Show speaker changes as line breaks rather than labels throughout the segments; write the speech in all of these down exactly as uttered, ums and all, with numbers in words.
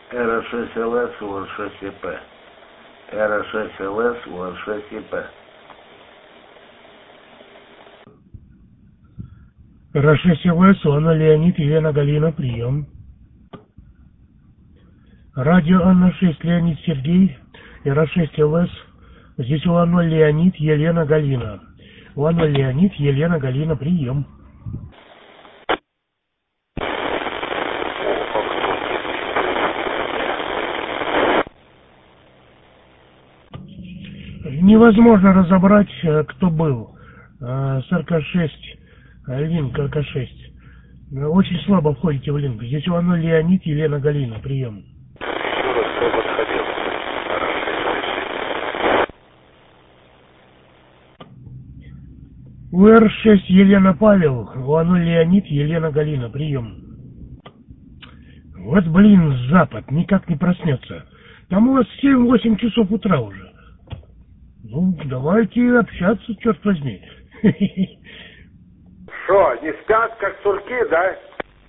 Р шесть Л С У Р шесть И П. Р шесть Л С У Р шесть И П.
Р шесть Л С, Анна Леонид, Елена Галина, прием. Радио Анна шесть, Леонид Сергей, Р шесть Л С. Здесь у Анна Леонид, Елена Галина. У Анна Леонид, Елена Галина, прием. Невозможно разобрать, кто был. С Р К шесть, линк Р К шесть. Очень слабо входите в линк. Здесь у Анны Леонид, Елена Галина, прием. У Р шесть Елена Павел, у Анны Леонид, Елена Галина, прием. Вот, блин, Запад никак не проснется. Там у вас семь-восемь часов утра уже. Ну, давайте общаться, черт возьми.
Что, не спят, как сурки, да?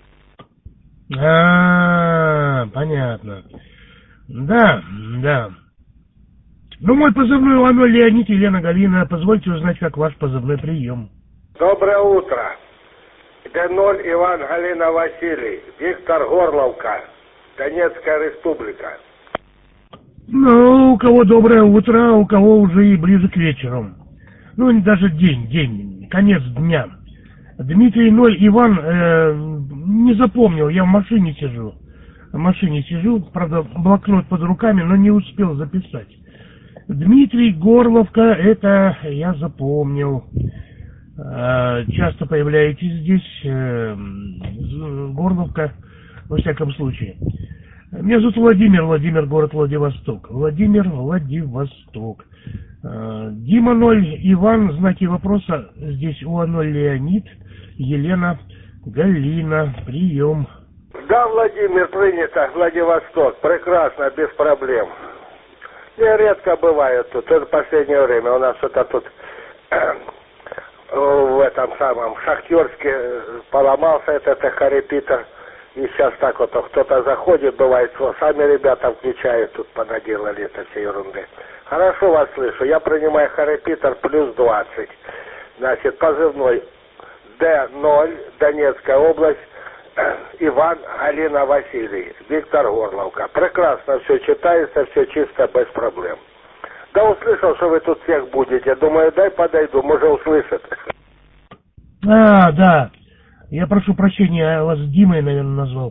А, понятно. Да, да. Ну, мой позывной у Анны Леонид, Елена Галина. Позвольте узнать, как ваш позывной прием.
Доброе утро. Д ноль Иван Галина Василий. Виктор Горловка. Донецкая республика.
Ну, у кого доброе утро, а у кого уже и ближе к вечеру. Ну, даже день, день, конец дня. Дмитрий ноль Иван, э, не запомнил, я в машине сижу. В машине сижу, правда, блокнот под руками, но не успел записать. Дмитрий Горловка, это я запомнил. Э, часто появляетесь здесь, э, Горловка, во всяком случае. Меня зовут Владимир, Владимир, город Владивосток. Владимир, Владивосток. Дима ноль, Иван, знаки вопроса. Здесь у ноль Леонид, Елена Галина, прием.
Да, Владимир, принято, Владивосток. Прекрасно, без проблем. Не редко бывает тут. Это последнее время у нас что-то тут в этом самом Шахтерске поломался этот эхорепитер. И сейчас так вот кто-то заходит, бывает, сами ребята включают, тут понаделали это все ерунды. Хорошо вас слышу, я принимаю хорепитер плюс двадцать. Значит, позывной Д ноль, Донецкая область, Иван Галина Василий, Виктор Горловка. Прекрасно все читается, все чисто, без проблем. Да услышал, что вы тут всех будете. Думаю, дай подойду, может услышат.
А, да. Я прошу прощения, я вас Димой, наверное, назвал.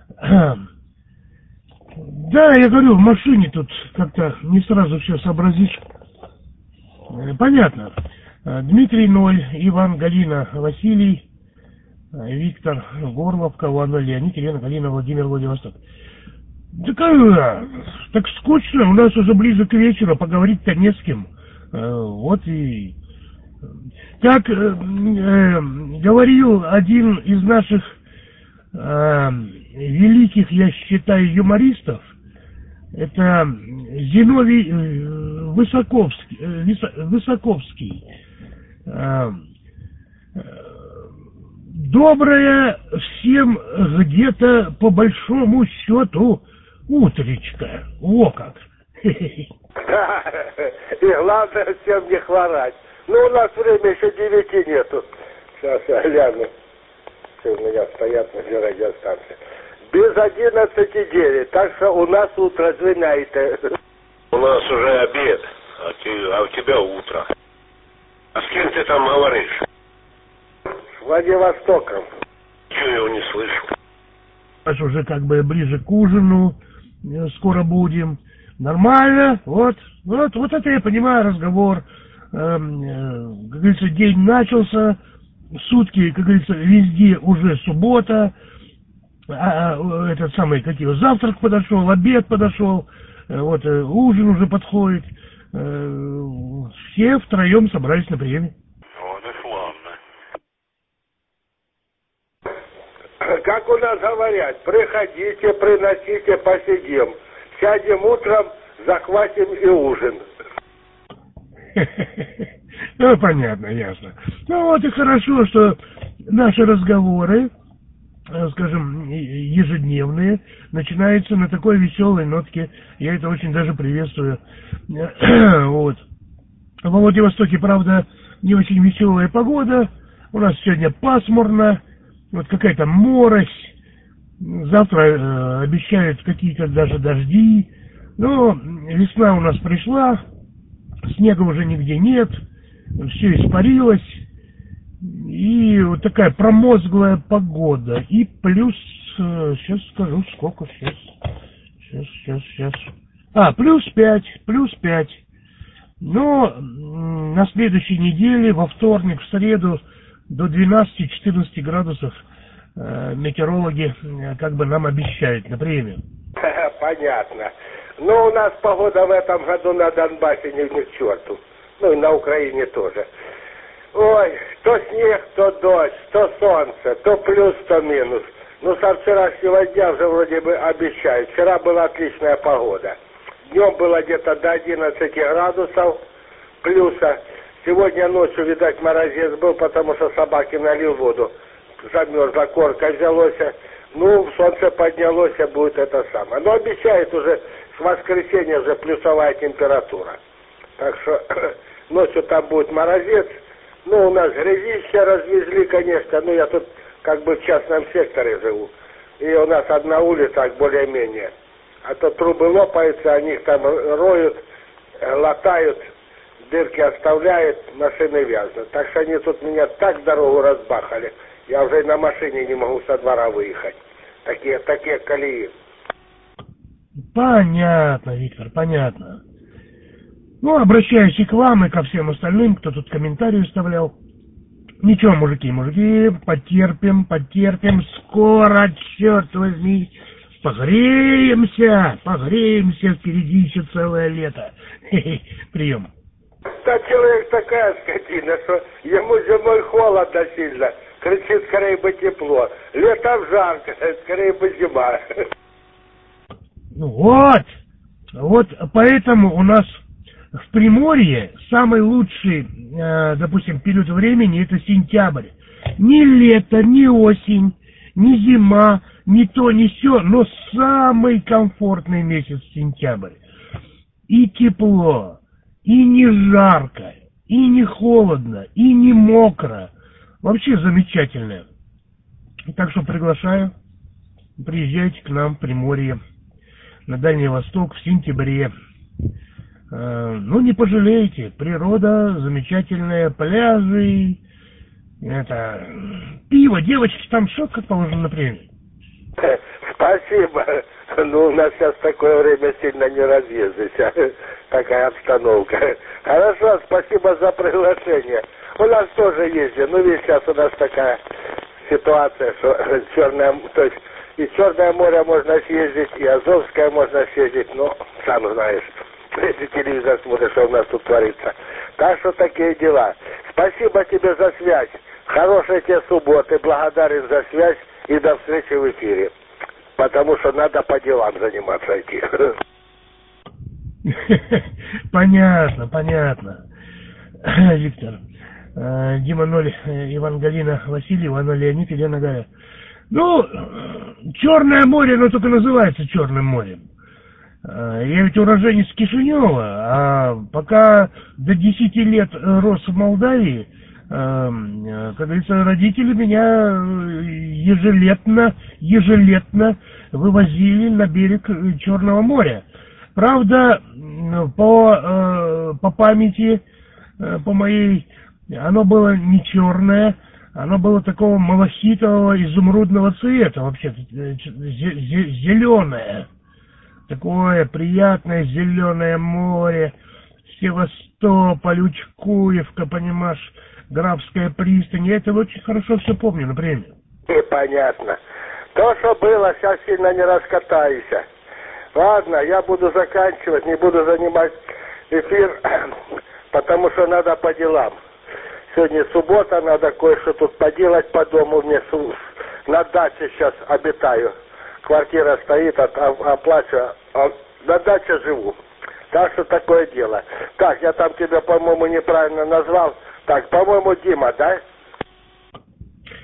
Да, я говорю, в машине тут как-то не сразу все сообразишь. Понятно. Дмитрий ноль, Иван Галина Василий, Виктор Горловка, Анна Леонид, Елена Галина, Владимир Владивосток. Так, а, так скучно, у нас уже ближе к вечеру, поговорить-то не с кем. Вот и... Как э, э, говорил один из наших э, великих, я считаю, юмористов, это Зиновий э, Высоковский, э, Висо, Высоковский. Э, э, доброе всем где-то по большому счету утречка. О как!
Да, и главное всем не хворать. Ну, у нас время еще девяти нету. Сейчас я гляну. Все у меня стоят на радиостанции. Без одиннадцати девять. Так что у нас утро, извиняйте.
У нас уже обед, а, ты, а у тебя утро. А с кем ты там говоришь?
С Владивостоком.
Чего я его не слышу?
Аж уже как бы ближе к ужину. Скоро будем. Нормально. Вот. Вот, вот это я понимаю разговор. Как говорится, день начался, сутки, как говорится, везде уже суббота, а этот самый, как его, завтрак подошел, обед подошел, вот, ужин уже подходит, все втроем собрались на приеме.
Вот и
славно. Как у нас говорят, приходите, приносите, посидим, сядем утром, захватим и ужин.
Ну, понятно, ясно. Ну, вот и хорошо, что наши разговоры скажем, ежедневные, начинаются на такой веселой нотке. Я это очень даже приветствую. Вот. Во Владивостоке, правда, не очень веселая погода. У нас сегодня пасмурно, вот какая-то морось. Завтра э, обещают какие-то даже дожди. Но весна у нас пришла, снега уже нигде нет, все испарилось. И вот такая промозглая погода. И плюс, э, сейчас скажу, сколько сейчас. Сейчас, сейчас, сейчас. А, плюс пять, плюс пять. Но на следующей неделе, во вторник, в среду, до двенадцати-четырнадцати градусов э, метеорологи э, как бы нам обещают на премию.
Понятно. Но у нас погода в этом году на Донбассе не, не к черту. Ну и на Украине тоже. Ой, то снег, то дождь, то солнце, то плюс, то минус. Ну, со вчерашнего дня уже вроде бы обещают. Вчера была отличная погода. Днем было где-то до одиннадцати градусов плюса. Сегодня ночью, видать, морозец был, потому что собаки налил воду. Замерзла, корка взялось. Ну, солнце поднялось, будет это самое. Но обещают уже с воскресенья уже плюсовая температура. Так что ночью там будет морозец. Ну, у нас грязище развезли, конечно. Ну, я тут как бы в частном секторе живу. И у нас одна улица, более-менее. А то трубы лопаются, они их там роют, латают, дырки оставляют, машины вязнут. Так что они тут меня так дорогу разбахали. Я уже на машине не могу со двора выехать. Такие, такие колеи.
Понятно, Виктор, понятно. Ну, обращаюсь и к вам, и ко всем остальным, кто тут комментарии вставлял. Ничего, мужики, мужики, потерпим, потерпим. Скоро, черт возьми, погреемся, погреемся. Впереди еще целое лето. Хе-хе, прием.
Да человек такая скотина, что ему зимой холодно сильно. Кричит, скорее бы тепло. Летом жарко, скорее бы зима.
Ну вот, вот поэтому у нас в Приморье самый лучший, э, допустим, период времени это сентябрь. Ни лето, ни осень, ни зима, ни то, ни сё, но самый комфортный месяц сентябрь. И тепло, и не жарко, и не холодно, и не мокро. Вообще замечательно. Так что приглашаю, приезжайте к нам в Приморье, на Дальний Восток в сентябре. Э, ну, не пожалеете, природа замечательная, пляжи, это, пиво, девочки, там все как положено на премию.
Спасибо. Ну, у нас сейчас такое время сильно не разъездишься. Такая обстановка. Хорошо, спасибо за приглашение. У нас тоже ездят. Ну, видишь, сейчас у нас такая ситуация, что Черное, то есть и Черное море можно съездить, и Азовское можно съездить. Ну, сам знаешь, если телевизор смотришь, что у нас тут творится. Так что такие дела. Спасибо тебе за связь. Хорошей тебе субботы. Благодарен за связь. И до встречи в эфире. Потому что надо по делам заниматься идти.
Понятно, понятно. Виктор. Дима ноль, Иван Галина, Василий, Иван Леонид, Елена Галя. Ну, Черное море, оно только называется Черным морем. Я ведь уроженец Кишинева, а пока до десяти лет рос в Молдавии, как говорится, родители меня ежелетно, ежелетно вывозили на берег Черного моря. Правда, по, по памяти, по моей, оно было не черное, оно было такого малахитового изумрудного цвета, вообще зеленое. Такое приятное зеленое море, Севастополь, Учкуевка, понимаешь, Графская пристань. Я это очень хорошо все помню, например.
И понятно. То, что было, сейчас сильно не раскатайся. Ладно, я буду заканчивать, не буду занимать эфир, потому что надо по делам. Сегодня суббота, надо кое-что тут поделать по дому. Мне на даче сейчас обитаю. Квартира стоит, оплачу, а на даче живу. Так что такое дело. Так, я там тебя, по-моему, неправильно назвал. Так, по-моему, Дима, да?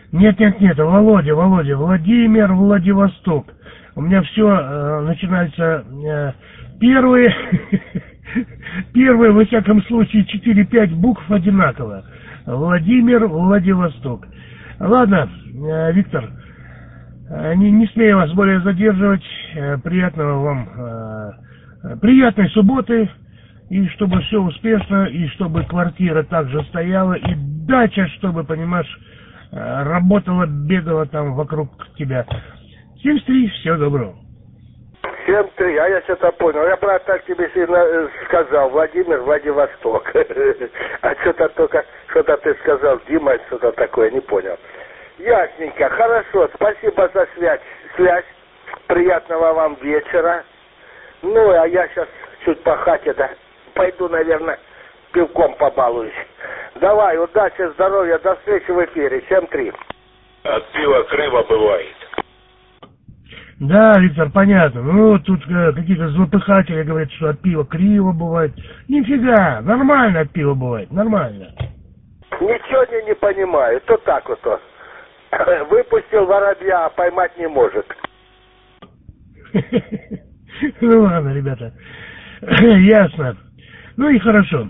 Нет, нет, нет, Володя, Володя, Владимир, Владивосток. У меня все э, начинается э, первые, первые, во всяком случае, четыре-пять букв одинаково. Владимир, Владивосток. Ладно, э, Виктор, э, не, не смею вас более задерживать. Э, приятного вам, э, приятной субботы. И чтобы все успешно, и чтобы квартира также стояла, и дача, чтобы, понимаешь, работала, бегала там вокруг тебя. семьдесят три, всего доброго.
семьдесят три, а я что-то понял. Я правда так тебе сильно сказал, Владимир, Владивосток. А что-то только, что-то ты сказал, Дима, что-то такое, не понял. Ясненько, хорошо, спасибо за связь. связь. Приятного вам вечера. Ну, а я сейчас чуть по хате, да, пойду, наверное, пивком побалуюсь. Давай, удачи, здоровья, до встречи в эфире. семь три.
От пива криво бывает.
Да, Виктор, понятно. Ну, тут э, какие-то злопыхатели говорят, что от пива криво бывает. Нифига, нормально от пива бывает, нормально.
Ничего не, не понимаю, то так вот. То. Выпустил воробья, а поймать не может.
Ну ладно, ребята. Ясно. Ну и хорошо.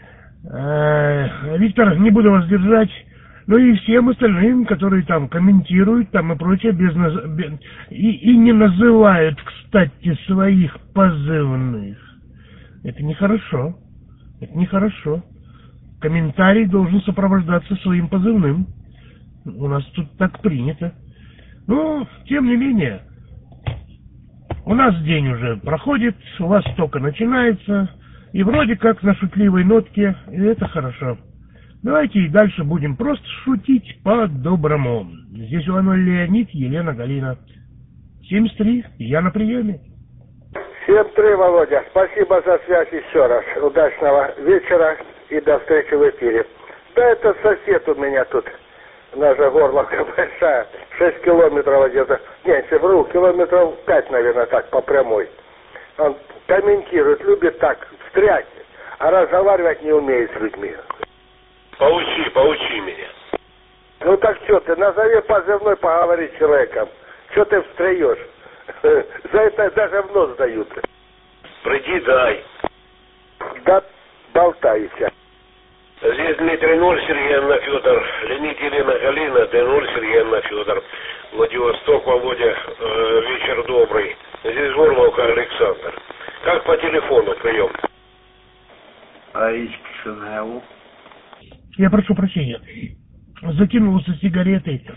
Виктор, не буду вас держать. Ну и всем остальным, которые там комментируют, там и прочее, без, без и, и не называют, кстати, своих позывных. Это нехорошо. Это нехорошо. Комментарий должен сопровождаться своим позывным. У нас тут так принято. Но, тем не менее, у нас день уже проходит, у вас только начинается, и вроде как на шутливой нотке, и это хорошо. Давайте и дальше будем просто шутить по-доброму. Здесь Иванович Леонид, Елена Галина. семьдесят три, я на приеме.
семь три, Володя. Спасибо за связь еще раз. Удачного вечера и до встречи в эфире. Да это сосед у меня тут. Наша горловка большая. шесть километров где-то. Нет, не вру, километров пять, наверное, так, по прямой. Он комментирует, любит так, встрять, а разговаривать не умеет с людьми.
Поучи, поучи меня.
Ну так что ты, назови позывной, поговори с человеком. Что ты встреешь? За это даже в нос дают.
Приди, дай.
Да болтайся.
Здесь Дмитрий ноль, Сергей Анна Федор, Леонид Елена Галина, Д ноль, Сергей Анна Федор, Владивосток, Володя, э, вечер добрый. Здесь Горловка Александр. Как по телефону прием?
А Ичкшиневу?
Я прошу прощения. Закинулся сигаретой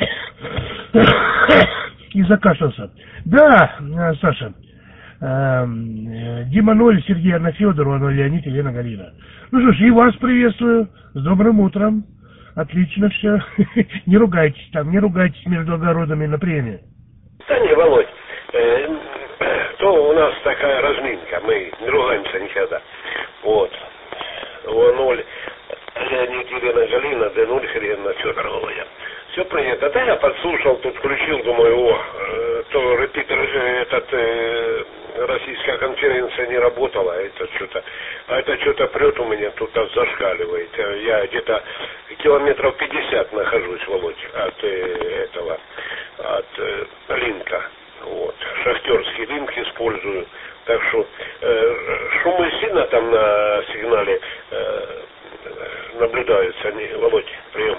и закашлялся. Да, Саша. Дима ноль, Сергей Анна Федор, Анна Леонид, Елена Галина. Ну что ж, и вас приветствую. С добрым утром. Отлично все. Не ругайтесь там, не ругайтесь между огородами на премии.
Да не, Володь, э, то у нас такая разминка, мы не ругаемся никогда. Вот. О ноль, Леонид Елена Галина, Д ноль, Сергей Анна Федор, Володя. Все принято. Да я подслушал, тут включил, думаю, о, э, то репитер, этот, э, российская конференция не работала, а это что-то, а это что-то прет у меня, тут зашкаливает. Я где-то километров пятьдесят нахожусь, Володь, от э, этого, от э, линка. Вот. Шахтерский линк использую. Так что э, шумы сильно там на сигнале э, наблюдаются. Не, Володь, прием.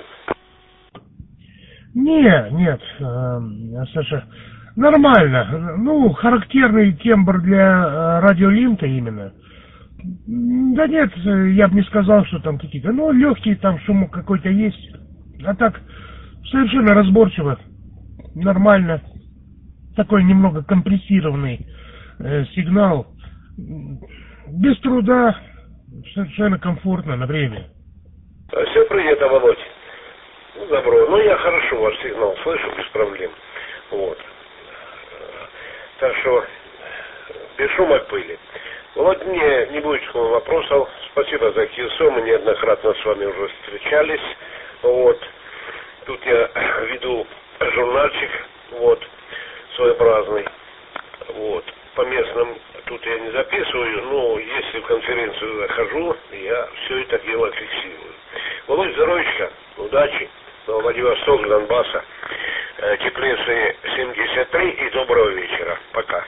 Нет, нет, э, Саша, нормально. Ну, характерный тембр для радиолинка именно. Да нет, я бы не сказал, что там какие-то, ну, легкий там шумок какой-то есть. А так, совершенно разборчиво, нормально. Такой немного компрессированный э, сигнал. Без труда, совершенно комфортно на время.
Все принято, Володь. Ну, добро. Ну, я хорошо ваш сигнал слышу, без проблем. Вот. Так что, без шума пыли. Вот мне не будет вопросов. Спасибо за КИСО. Мы неоднократно с вами уже встречались. Вот. Тут я веду журнальчик. Вот. Своеобразный. Вот. По местным тут я не записываю, но если в конференцию захожу, я все это дело фиксирую. Володь, здоровечка. Удачи. Владивосток, Донбасса. Теплицы семьдесят три и доброго вечера. Пока.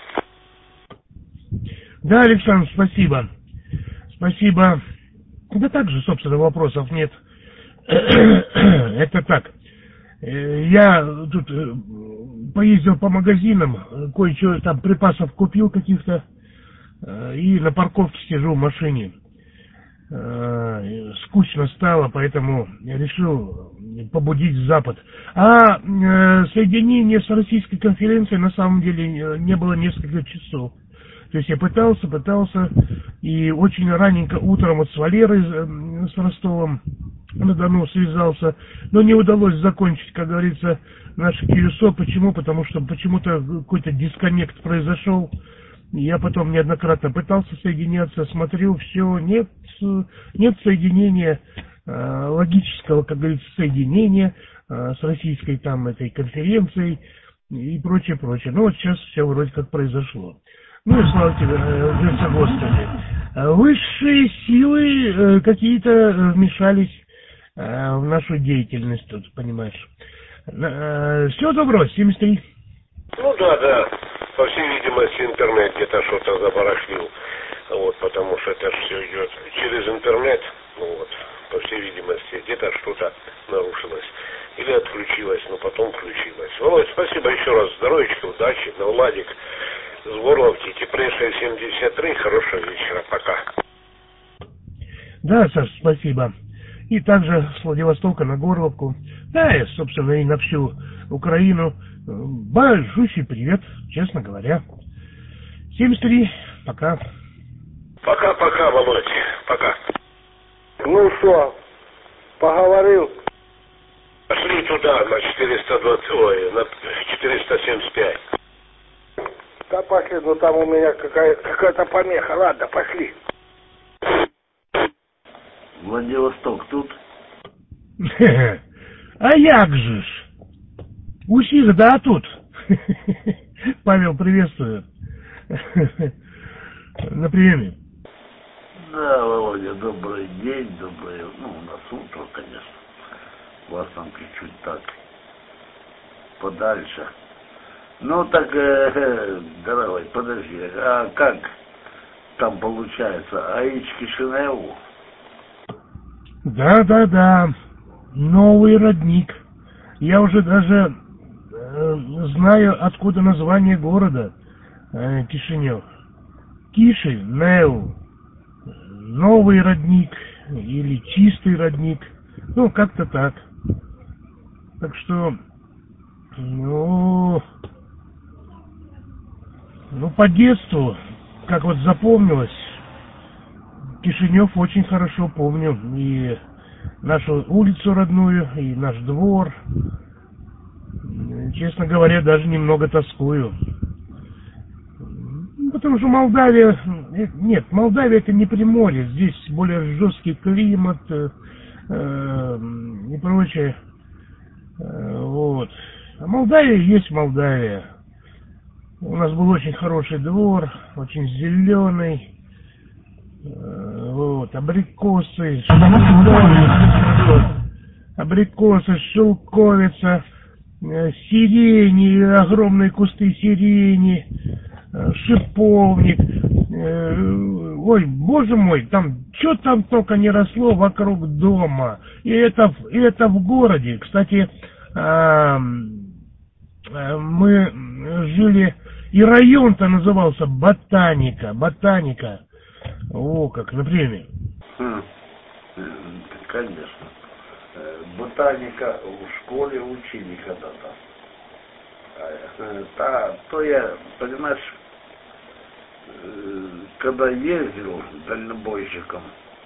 Да, Александр, спасибо. Спасибо. Да так же, собственно, вопросов нет. Это так. Я тут поездил по магазинам, кое-что там припасов купил каких-то, и на парковке сижу в машине. Скучно стало, поэтому я решил побудить Запад. А соединение с российской конференцией на самом деле не было несколько часов. То есть я пытался, пытался, и очень раненько утром вот с Валерой, с Ростовом на Дону связался, но не удалось закончить, как говорится, наше КЮСО. Почему? Потому что почему-то какой-то дисконнект произошел. Я потом неоднократно пытался соединяться, смотрел, все, нет, нет соединения, э, логического, как говорится, соединения э, с российской там этой конференцией и прочее, прочее. Ну вот сейчас все вроде как произошло. Ну и слава тебе, э, Господи. Высшие силы э, какие-то вмешались э, в нашу деятельность тут, понимаешь. Э, всего доброго, семьдесят три.
Ну да, да. По всей видимости, интернет где-то что-то забарахлил. Вот, потому что это все идет через интернет. Ну вот, по всей видимости, где-то что-то нарушилось. Или отключилось, но потом включилось. Володь, спасибо еще раз. Здоровечка, удачи, на Владик. С Горловки, Теплица семьдесят три. Хорошего вечера. Пока.
Да, Саш, спасибо. И также с Владивостока на Горловку. Да, и, собственно, и на всю Украину. Большущий привет, честно говоря. семьдесят три. Пока.
Пока-пока, Володь. Пока.
Ну что, поговорил?
Пошли туда, на четыреста двадцать, ой, на четыреста семьдесят пять.
Да пошли, ну там у меня какая- какая-то помеха. Ладно, пошли.
Владивосток тут?
А як же ж? Усих, да, тут. Павел, приветствую. На приеме.
Да, Володя, добрый день, добрый, ну, у нас утро, конечно. У вас там чуть-чуть так подальше. Ну, так, э, дорогой, подожди, а как там получается? АИЧ Кишиневу?
Да, да, да. Новый родник. Я уже даже э, знаю, откуда название города э, Кишинев. Кишинев. Новый родник или чистый родник. Ну, как-то так. Так что, ну, ну, по детству, как вот запомнилось, Кишинев очень хорошо помню. И нашу улицу родную, и наш двор. Честно говоря, даже немного тоскую. Потому что Молдавия... Нет, Молдавия это не Приморье. Здесь более жесткий климат э, э, и прочее. Э, вот. А Молдавия есть Молдавия. У нас был очень хороший двор, очень зеленый. Э, вот, абрикосы, абрикосы, шелковица, э, сирени, огромные кусты сирени, шиповник, э, ой, боже мой, там, что там только не росло вокруг дома, и это, и это в городе. Кстати, э, э, мы жили, и район-то назывался Ботаника, Ботаника, о, как, например.
Хм, конечно. Ботаника в школе учили когда-то. Та, то я, понимаешь, когда ездил дальнобойщиком,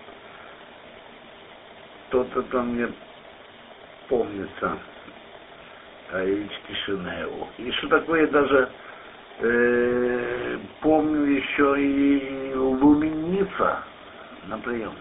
то-то там мне помнится АИЧ Кишиневу. И что такое, даже э, помню еще и Луменица на прием.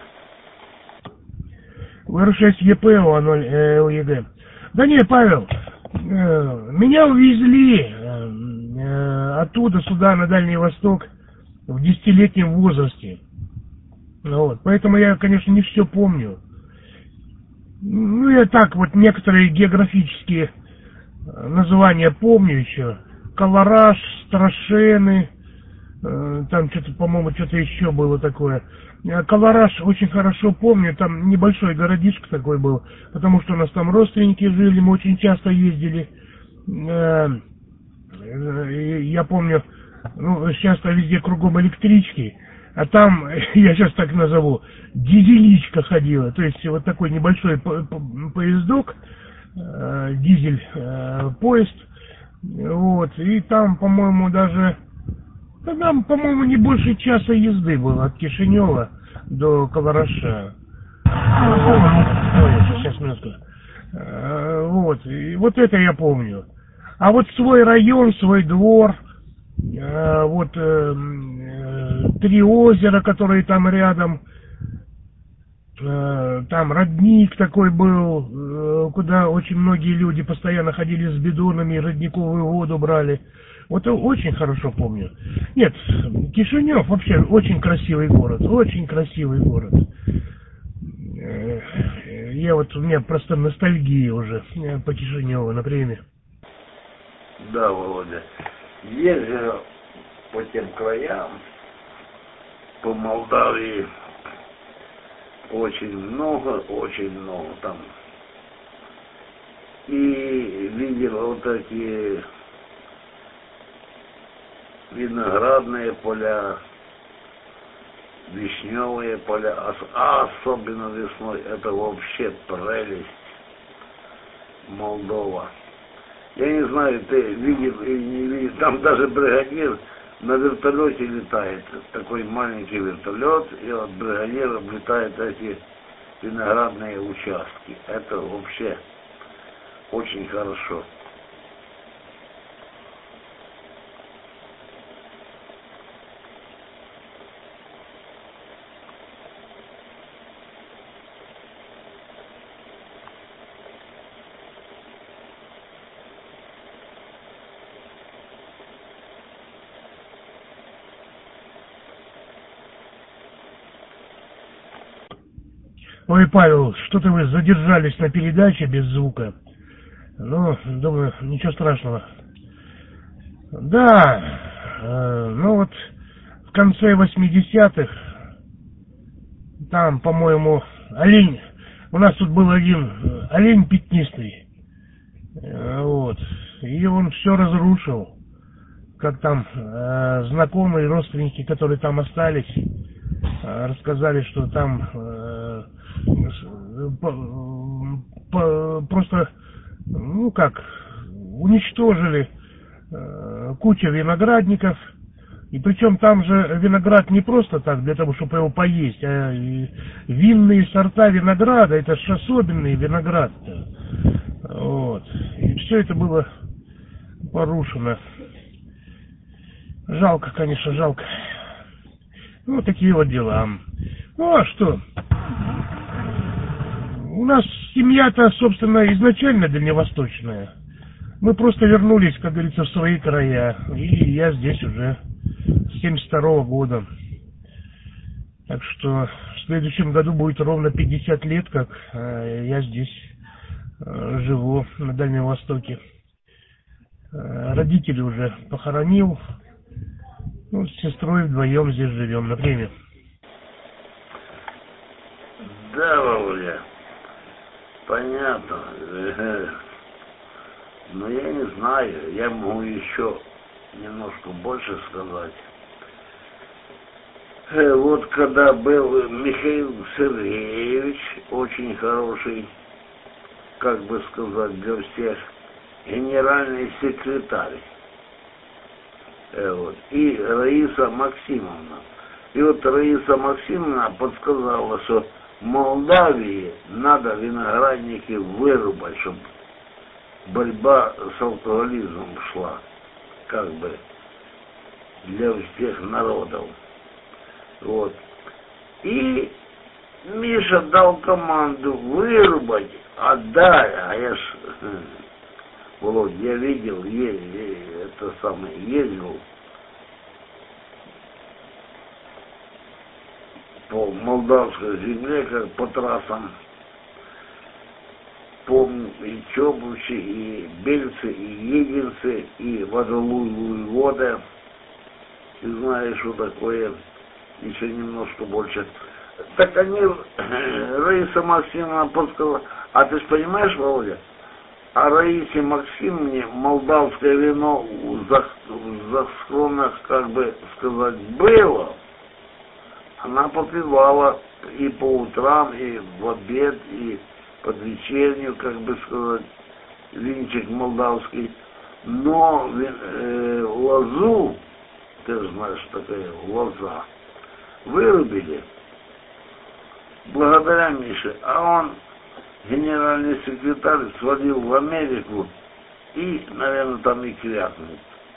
вэ шесть е пэ о ноль эл е гэ. Да не, Павел, меня увезли оттуда сюда, на Дальний Восток, в десятилетнем возрасте. Вот. Поэтому я, конечно, не все помню. Ну, я так вот некоторые географические названия помню еще. Калараш, Страшены, там что-то, по-моему, что-то еще было такое. Калараш очень хорошо помню, там небольшой городишко такой был, потому что у нас там родственники жили, мы очень часто ездили. Я помню, ну, сейчас-то везде кругом электрички, а там, я сейчас так назову, дизеличка ходила, то есть вот такой небольшой поездок, дизель поезд, вот, и там, по-моему, даже, да, там, по-моему, не больше часа езды было от Кишинева до Калараша. Ой, сейчас минутку. Вот, и вот это я помню. А вот свой район, свой двор, вот три озера, которые там рядом, там родник такой был, куда очень многие люди постоянно ходили с бидонами, родниковую воду брали. Вот очень хорошо помню. Нет, Кишинев вообще очень красивый город, очень красивый город. Я вот, у меня просто ностальгия уже по Кишиневу, например.
Да, Володя. Ездил по тем краям, по Молдавии, очень много, очень много там. И видел вот такие виноградные поля, вишневые поля, а особенно весной, это вообще прелесть. Молдова. Я не знаю, ты видел или не видел, там даже бригадир на вертолете летает, такой маленький вертолет, и от бригадира облетают эти виноградные участки. Это вообще очень хорошо.
Ой, Павел, что-то вы задержались на передаче без звука. Ну, думаю, ничего страшного. Да, э, ну вот в конце восьмидесятых там, по-моему, олень, у нас тут был один олень пятнистый, э, вот, и он все разрушил, как там э, знакомые, родственники, которые там остались, э, рассказали, что там э, по, по, просто, ну как, уничтожили э, кучу виноградников. И причем там же виноград не просто так, для того, чтобы его поесть, а винные сорта винограда, это же особенный виноград. Вот. И все это было порушено. Жалко, конечно, жалко. Ну, такие вот дела. Ну, а что? У нас семья-то, собственно, изначально дальневосточная. Мы просто вернулись, как говорится, в свои края. И я здесь уже с семьдесят второго года. Так что в следующем году будет ровно пятьдесят лет, как я здесь живу, на Дальнем Востоке. Родители уже похоронил. Ну, с сестрой вдвоем здесь живем, например.
Да, Володя, понятно. Но я не знаю, я могу еще немножко больше сказать. Вот когда был Михаил Сергеевич, очень хороший, как бы сказать, для всех, генеральный секретарь. Вот. И Раиса Максимовна. И вот Раиса Максимовна подсказала, что в Молдавии надо виноградники вырубать, чтобы борьба с алкоголизмом шла, как бы, для всех народов. Вот. И Миша дал команду вырубать, отдать, а я ж, Володь, я видел, е, е, это самое, ездил по молдавской земле, как по трассам, помню и Чобучи, и Бельцы, и Егинцы, и Водолуй Вода. Ты знаешь, что такое, еще немножко больше. Так они, Раиса Максимовна подсказала, а ты же понимаешь, Володя, а Раисе Максимовне молдавское вино в захронах, как бы сказать, было. Она попивала и по утрам, и в обед, и под вечернюю, как бы сказать, винчик молдавский. Но э, лозу, ты же знаешь, что такая лоза, вырубили благодаря Мише, а он, генеральный секретарь, свалил в Америку и, наверное, там и крякнул.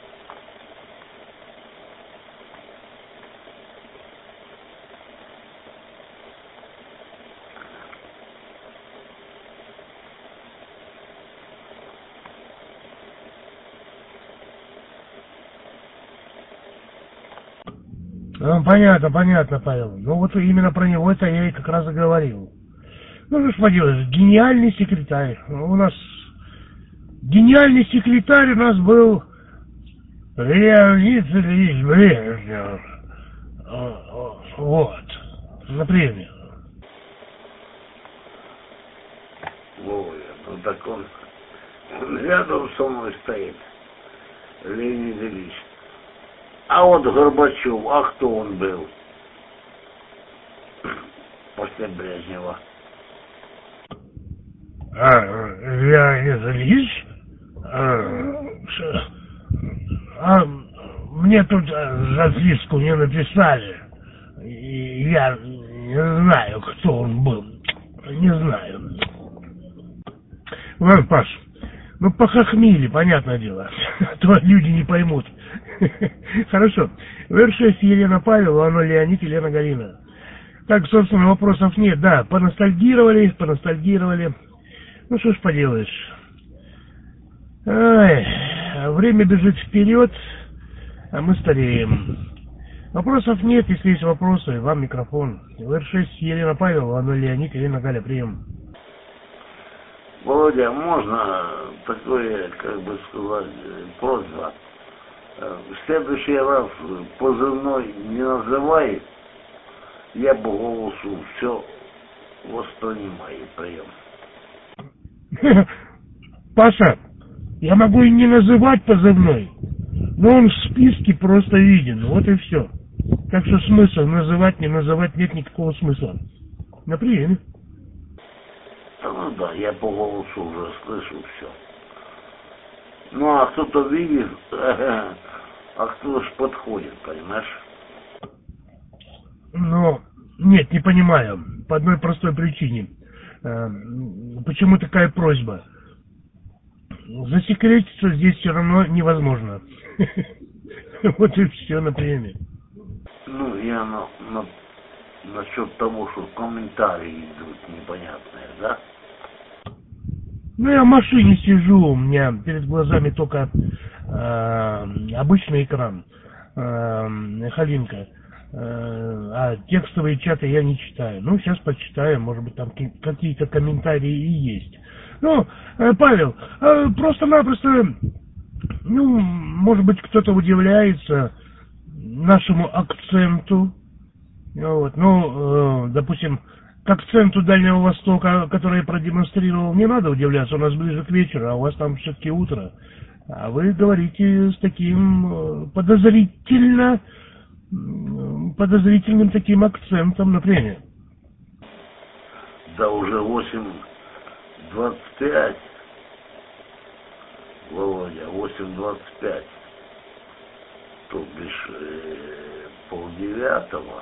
Ну, понятно, понятно, Павел. Ну вот именно про него это я и как раз и говорил. Ну что ж поделаешь, гениальный секретарь. У нас гениальный секретарь у нас был Леонид Ильич Брежнев. Вот, например.
Вовремя, ну так он, он рядом со мной стоит, Леонид Ильич. А вот Горбачев, а кто он был после Брежнева?
А, Леонид Ильич? А, а мне тут записку не написали. И я не знаю, кто он был. Не знаю. Ладно, Паш, ну похохмили, понятное дело. А то люди не поймут. Хорошо. В эр шесть Елена Павелова, оно Леонид, Елена Галина. Так, собственно, вопросов нет. Да, поностальгировали, поностальгировали. Ну, что ж поделаешь. Ай, время бежит вперед, а мы стареем. Вопросов нет, если есть вопросы, вам микрофон. В эр шесть Елена Павелова, оно Леонид, Елена Галя, прием.
Володя, можно такое, как бы сказать, просьба? В следующий раз позывной не называй, я по голосу все воспринимаю, прием.
Паша, я могу и не называть позывной, но он в списке просто виден, вот и все. Так что смысл называть, не называть нет никакого смысла. На приеме.
Да, ну да, я по голосу уже слышу все. Ну а кто-то видит, а кто ж подходит, понимаешь?
Ну, нет, не понимаю. По одной простой причине. Почему такая просьба? Засекретиться здесь все равно невозможно. Вот и все на приеме.
Ну, я на, на, насчет того, что комментарии идут непонятные, да?
Ну, я в машине сижу, у меня перед глазами только э, обычный экран, э, Халинка, э, а текстовые чаты я не читаю. Ну, сейчас почитаю, может быть, там какие-то комментарии и есть. Ну, э, Павел, э, просто-напросто, ну, может быть, кто-то удивляется нашему акценту, вот, ну, э, допустим, к акценту Дальнего Востока, который я продемонстрировал, не надо удивляться, у нас ближе к вечеру, а у вас там все-таки утро. А вы говорите с таким подозрительно, подозрительным таким акцентом, например.
Да уже восемь двадцать пять, Володя, восемь двадцать пять. То бишь э, полдевятого.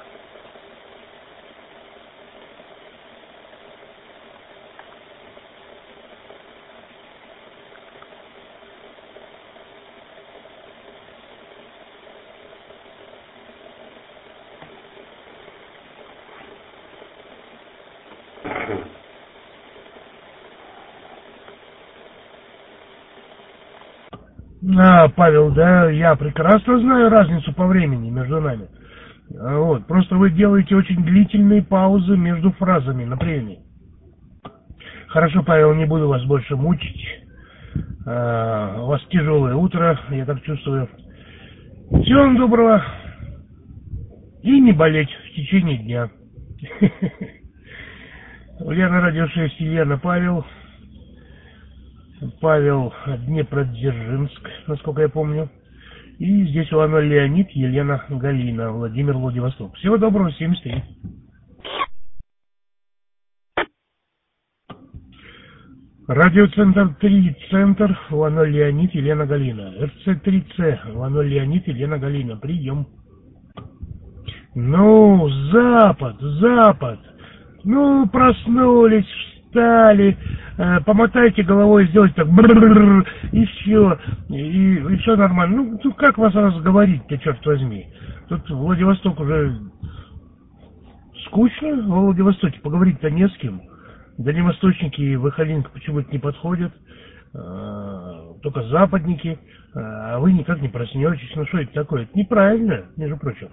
А, Павел, да, я прекрасно знаю разницу по времени между нами. Вот, просто вы делаете очень длительные паузы между фразами на приеме. Хорошо, Павел, не буду вас больше мучить. А, у вас тяжелое утро, я так чувствую. Всего вам доброго. И не болеть в течение дня. Ульяна, Радио шесть, Елена, Павел. Павел, Днепродзержинск, насколько я помню. И здесь у Анны Леонид, Елена, Галина, Владимир, Владивосток. Всего доброго, семьдесят три. Радиоцентр три, центр, Лано Леонид, Елена Галина. эр цэ три цэ, Лано Леонид, Елена Галина. Прием. Ну, Запад, Запад. Ну, проснулись, встали, э, помотайте головой, сделайте так, брррр, и все, и, и все нормально. Ну, ну, как вас раз говорить-то, черт возьми? Тут Владивосток уже скучно, во Владивостоке поговорить-то не с кем. Дальневосточники и Выхоленко почему-то не подходят, только западники, а вы никак не проснетесь. Ну что это такое? Это неправильно, между прочим.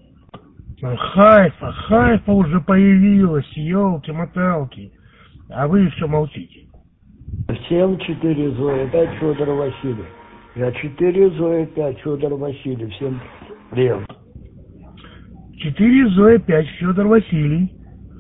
Хайфа, Хайфа уже появилась, елки-моталки, а вы все молчите.
Всем четыре Зоя, пять Федор Васильев. Я четыре Зоя, пять Федор Васильев. Всем привет.
четыре Зоя, пять Федор Василий.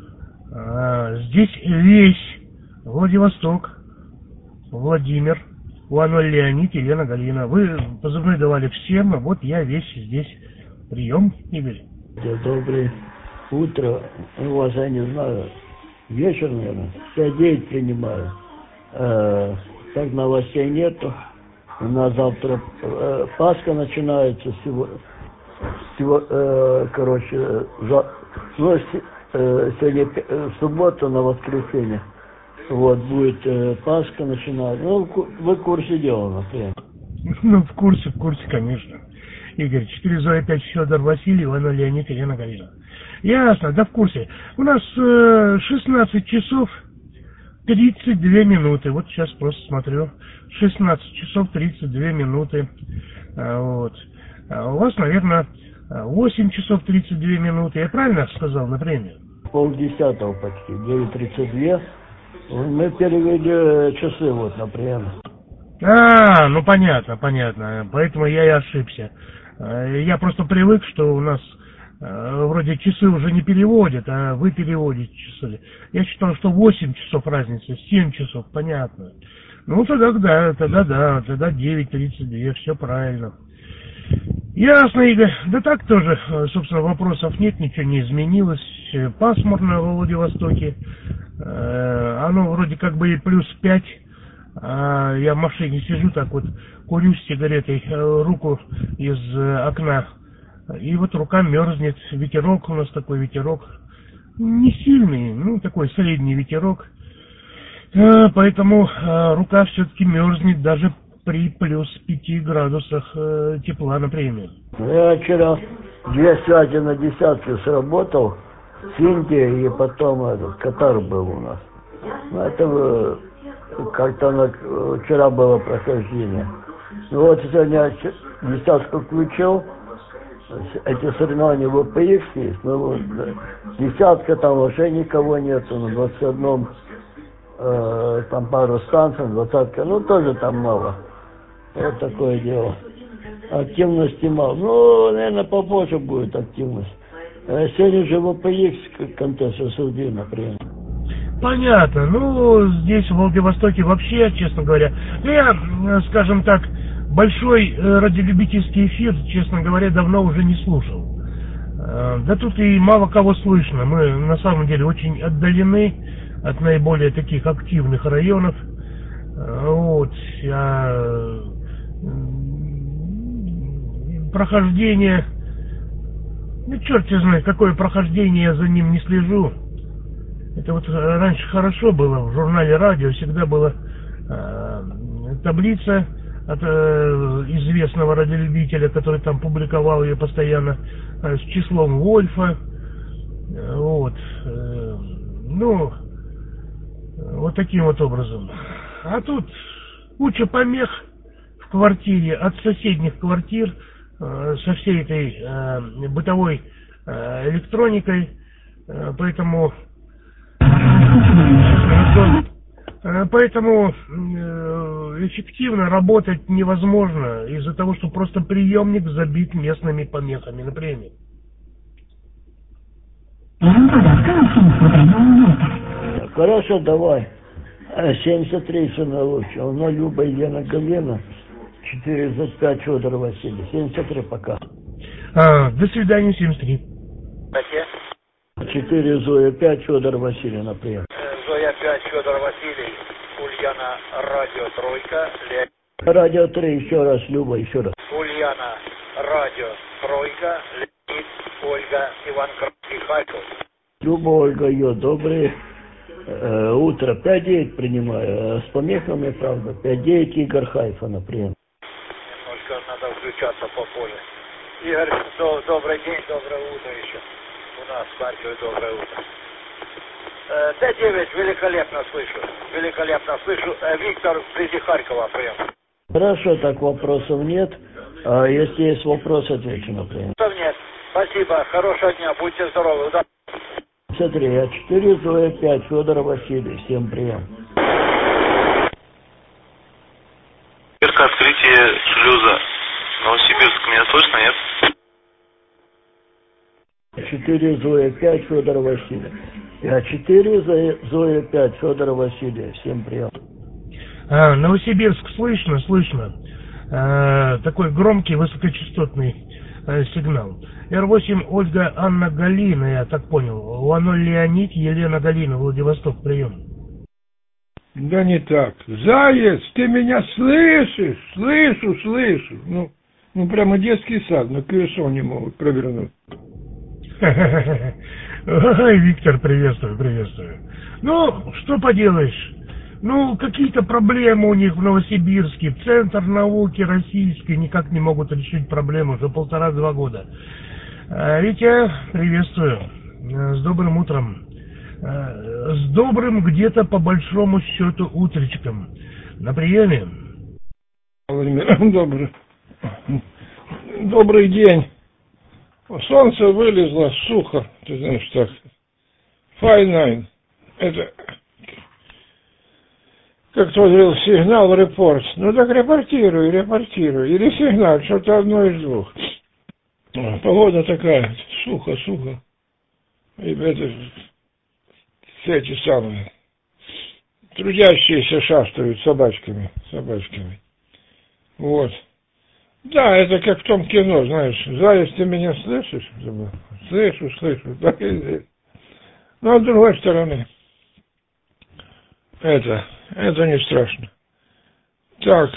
А, здесь весь Владивосток, Владимир, Лано Леонид, Елена Галина. Вы позывной давали всем, а вот я весь здесь. Прием, Игорь.
Доброе утро. У вас, я не знаю, вечер, наверное. Я девять принимаю. Э, так новостей нету. У нас завтра э, Пасха начинается. Всего, всего э, короче, за, ну, э, сегодня э, суббота на воскресенье. Вот, будет э, Пасха начинать. Ну, вы в курсе дела, например.
Ну, в курсе, в курсе, конечно. Игорь, четыре Зоя, пять Федор Васильев, Анна Леонид, Елена Галина. Ясно, да в курсе. У нас э, шестнадцать часов тридцать две минуты. Вот сейчас просто смотрю. шестнадцать часов тридцать две минуты. А, вот. А у вас, наверное, восемь часов тридцать две минуты. Я правильно сказал, например?
Полдесятого почти, девять тридцать два. Мы перевели часы, вот, например.
А, ну понятно, понятно. Поэтому я и ошибся. Я просто привык, что у нас э, вроде часы уже не переводят, а вы переводите часы. Я считал, что восемь часов разница, семь часов, понятно. Ну тогда да, тогда да, тогда девять тридцать два, все правильно. Ясно, Игорь. Да так тоже, собственно, вопросов нет, ничего не изменилось. Пасмурно во Владивостоке. Э, оно вроде как бы и плюс пять. А я в машине сижу, так вот, курю с сигаретой, руку из окна, и вот рука мерзнет, ветерок у нас такой, ветерок, не сильный, ну, такой средний ветерок, поэтому рука все-таки мерзнет даже при плюс пяти градусах тепла, например.
Я вчера две связи на десятке сработал, с Индией, и потом этот, Катар был у нас. Ну, это как-то вчера было прохождение. Ну вот сегодня десятку включил, эти соревнования в пэ икс есть, ну вот десятка там вообще никого нету, на двадцать одном э, там пару станций, двадцатка, ну тоже там мало. Вот такое дело. Активности мало. Ну, наверное, побольше будет активность. Сегодня же в пэ икс контест судьи, например.
Понятно. Ну, здесь, в Владивостоке, вообще, честно говоря, я, скажем так, большой радиолюбительский эфир, честно говоря, давно уже не слушал. Да тут и мало кого слышно. Мы, на самом деле, очень отдалены от наиболее таких активных районов. Вот. А прохождение... Ну, черт я знает, какое прохождение, я за ним не слежу. Это вот раньше хорошо было, в журнале «Радио» всегда была э, таблица от э, известного радиолюбителя, который там публиковал ее постоянно, э, с числом Вольфа. Э, вот. Э, ну, вот таким вот образом. А тут куча помех в квартире от соседних квартир, э, со всей этой э, бытовой э, электроникой, э, поэтому... Э, Поэтому э, эффективно работать невозможно из-за того, что просто приемник забит местными помехами на приеме.
Хорошо, давай. Э, семьдесят три сына лучше. У нас Люба, Елена, Галина. четыре за пять Федор Василий. семьдесят три пока.
А, до свидания, семьдесят три.
четыре Зоя, пять Федор Василий на прием.
Зоя пять, Федор Василий, Ульяна, радио тройка, Леонид.
Радио три, еще раз, Люба, еще раз.
Ульяна, радио тройка, Леонид, Ольга, Иван Кровский, Харьков.
Люба, Ольга, ее доброе э, утро. пять девять принимаю. Э, с помехами, правда. пять девять Игорь Хайфа на прием.
Немножко надо включаться попозже. Игорь, до, добрый день, доброе утро еще. У нас в Харькове доброе утро. Т девять, великолепно слышу. Великолепно слышу. Э, Виктор, вблизи Харькова, прием.
Хорошо, так вопросов нет. А если есть вопросы, отвечу на прием.
Вопросов нет. Спасибо. Хорошего дня. Будьте здоровы. Да.
Смотри, я четыре Зоя пять Федор Василий. Всем прием.
Проверка открытия шлюза. Новосибирск, меня слышно, нет?
четыре Зоя пять Федор Василий. Я четыре Зоя пять Федор Василий. Всем прием.
А, Новосибирск, слышно, слышно. А, такой громкий высокочастотный а, сигнал. эр восемь Ольга Анна Галина, я так понял. Лано Леонид Елена Галина, Владивосток, прием.
Да не так. Заяц, ты меня слышишь? Слышу, слышу. Ну, ну прямо детский сад, но колесо не могут провернуть.
Ой, Виктор, приветствую, приветствую. Ну, что поделаешь? Ну, какие-то проблемы у них в Новосибирске. Центр науки российский никак не могут решить проблему уже полтора-два года. А, Витя, приветствую. С добрым утром. С добрым где-то по большому счету утречком. На приеме.
Владимир, добрый. Добрый день. Солнце вылезло, сухо, ты знаешь, так. Файнайн. Это, как кто говорил, сигнал, репорт. Ну так репортируй, репортируй. Или сигнал, что-то одно из двух. Погода такая, сухо, сухо. Ребята, все эти самые, трудящиеся шастают собачками, собачками. Вот. Да, это как в том кино, знаешь, Заяц, ты меня слышишь? Слышу, слышу, так и здесь. Но с другой стороны, это, это не страшно. Так,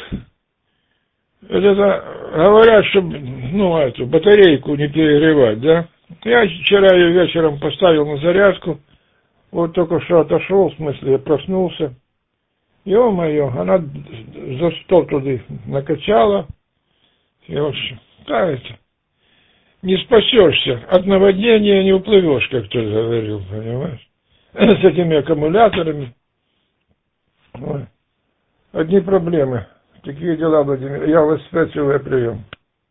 это говорят, чтобы, ну, эту батарейку не перегревать, да? Я вчера ее вечером поставил на зарядку, вот только что отошел, в смысле, я проснулся. Ё-моё, она за сто туда накачала. И в общем, да, это, не спасешься, от наводнения не уплывешь, как кто говорил, понимаешь? С этими аккумуляторами. Ой. Одни проблемы. Такие дела, Владимир. Я вас спрашиваю прием.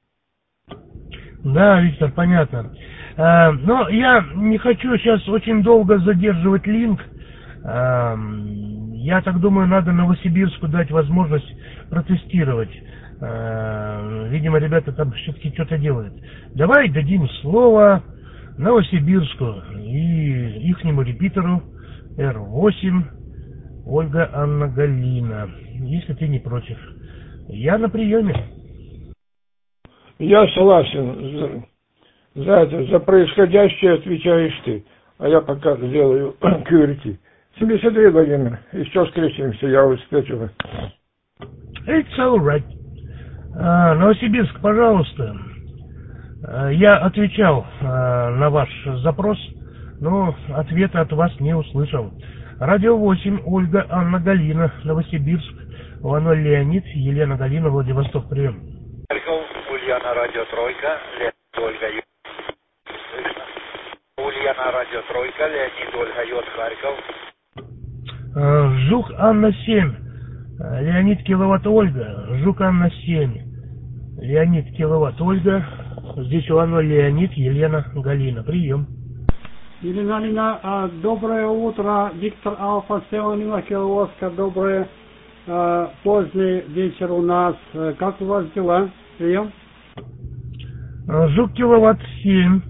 Да, Виктор, понятно. А, но я не хочу сейчас очень долго задерживать линк. А, я так думаю, надо Новосибирску дать возможность протестировать. А, видимо, ребята там все-таки что-то делают. Давай дадим слово Новосибирску и ихнему репитеру эр восемь Ольга Анна Галина, если ты не против. Я на приеме.
Я согласен. За, за это, за происходящее отвечаешь ты. А я пока сделаю кью эр ти. семьдесят три, Владимир. Еще встретимся, я успею.
It's all right. А, Новосибирск, пожалуйста. А, я отвечал а, на ваш запрос, но ответа от вас не услышал. Радио восемь, Ольга Анна Галина, Новосибирск, Лано Леонид, Елена Галина, Владивосток, прием.
Харьков, Ульяна, радио тройка, Леонид, Ольга, Ю. Слышно? Ульяна, радио тройка, Леонид, Ольга, Ю, Харьков.
А, Жук Анна семь, Леонид Киловатт Ольга, Жук Анна семь, Леонид Киловатт Ольга, здесь Лано Леонид, Елена Галина, прием.
Елена Алина, а, доброе утро. Виктор Алфа, Сева Киловозка, доброе а, поздний вечер у нас. Как у вас дела? Прием?
Жук киловатт семь,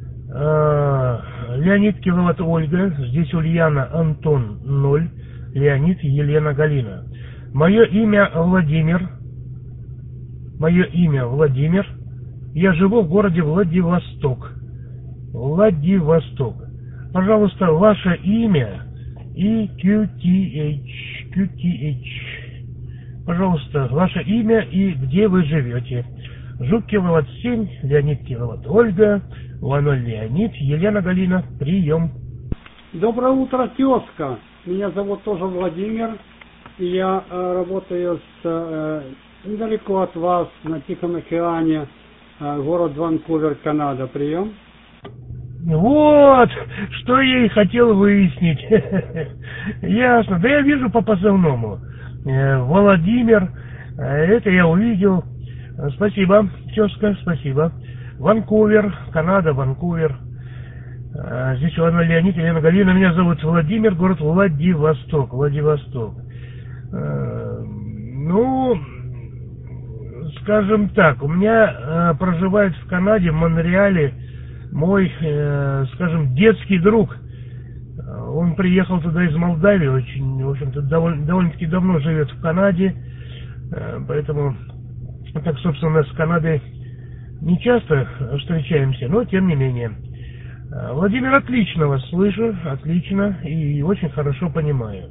Леонид киловатт Ольга, здесь Ульяна Антон ноль, Леонид Елена Галина. Мое имя Владимир, мое имя Владимир, я живу в городе Владивосток. Владивосток. Пожалуйста, ваше имя и кью ти эйч, кью ти эйч. Пожалуйста, ваше имя и где вы живете. Жук киловатт семь, Леонид киловатт Ольга, Ланоль Леонид, Елена Галина, прием.
Доброе утро, тезка. Меня зовут тоже Владимир. И я э, работаю с, э, недалеко от вас, на Тихом океане, э, город Ванкувер, Канада. Прием.
Вот, что я и хотел выяснить. Ясно. Да я вижу по позывному. Владимир, это я увидел. Спасибо, тезка, спасибо. Ванкувер, Канада, Ванкувер. Здесь Ланоль Леонид, Елена Галина. Меня зовут Владимир, город Владивосток. Владивосток. Ну, скажем так, у меня проживает в Канаде, в Монреале, мой, э, скажем, детский друг. Он приехал туда из Молдавии, очень, в общем-то, довольно, довольно-таки давно живет в Канаде, э, поэтому, так, собственно, с Канадой не часто встречаемся, но тем не менее. Владимир, отлично вас слышу, отлично, и очень хорошо понимаю.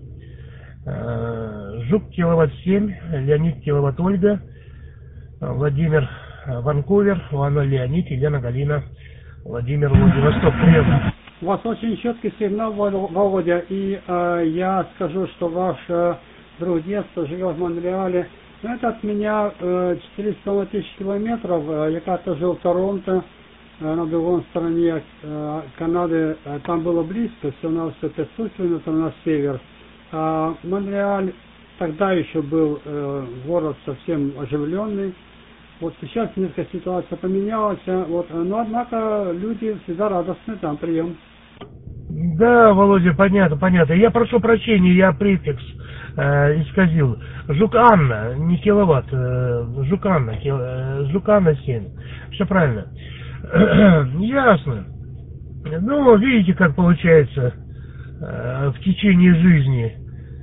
Жук киловатт семь, Леонид киловатт Ольга, Владимир Ванкувер, Ланоль Леонид, Елена Галина, Владимир, Владивосток, привет.
У вас очень четкий сигнал, Володя, и э, я скажу, что ваш э, друг детства живет в Монреале. Но это от меня э, четыреста тысяч километров. Я как-то жил в Торонто, э, на другой стороне э, Канады. Э, там было близко, все на все пятьсот километров на север. А Монреаль тогда еще был э, город совсем оживленный. Вот сейчас несколько ситуация поменялась, вот, но однако люди всегда радостны, там прием.
Да, Володя, понятно, понятно. Я прошу прощения, я префикс э, исказил. Жук Анна, не киловатт, э, Жук Анна, кил, э, Жук Анна семь. Все правильно. Ясно. Ну, видите, как получается э, в течение жизни.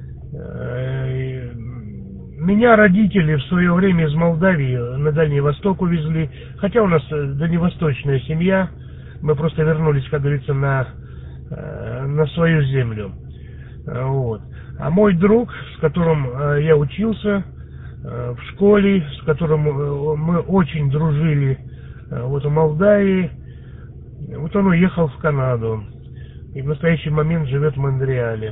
Э, Меня родители в свое время из Молдавии на Дальний Восток увезли, хотя у нас дальневосточная семья, мы просто вернулись, как говорится, на, на свою землю. Вот. А мой друг, с которым я учился в школе, с которым мы очень дружили вот в Молдавии, вот он уехал в Канаду и в настоящий момент живет в Монреале.